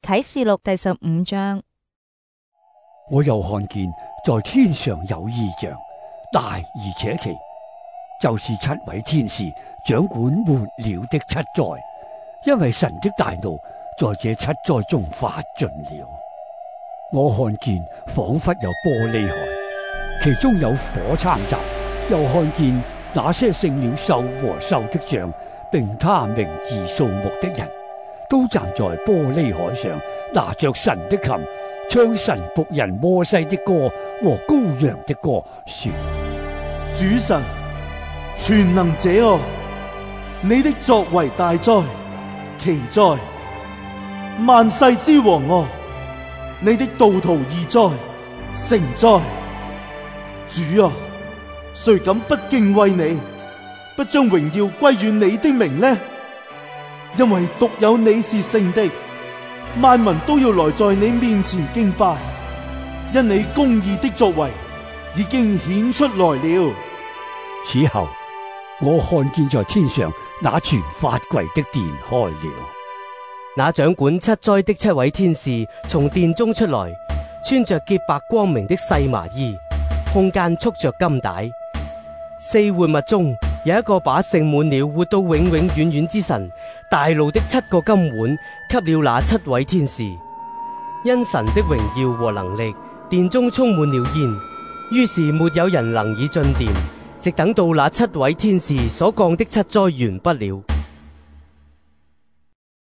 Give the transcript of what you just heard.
啟示錄第15章。 我又看見在天上有異象，大而且奇，就是7位天使掌管末了的7災，因為神的大怒在這7災中發盡了。我看見仿佛有玻璃海，其中有火摻雜，又看見那些勝了獸和獸的像，並他名字數目的人，都站在玻璃海上，拿着神的琴，唱神僕人摩西的歌和羔羊的歌，說： 主神全能者啊，你的作為大哉，奇哉！萬世之王啊，你的道途義哉，誠哉！主啊，誰敢不敬畏你，不將榮耀歸於你的名呢？因為獨有你是聖的，萬民都要來在你面前敬拜，因你公義的作為已經顯出來了。 此後我看見在天上那全法櫃的殿開了， 那掌管7災的7位天使從殿中出來，穿着潔白光明的細麻衣，胸間束着金帶。4活物中有一個把盛滿了活到永永遠遠之神大怒的7個金碗給了那7位天使，因神的榮耀和能力，殿中充滿了煙，於是沒有人能以進殿，直等到那7位天使所降的7災完畢了。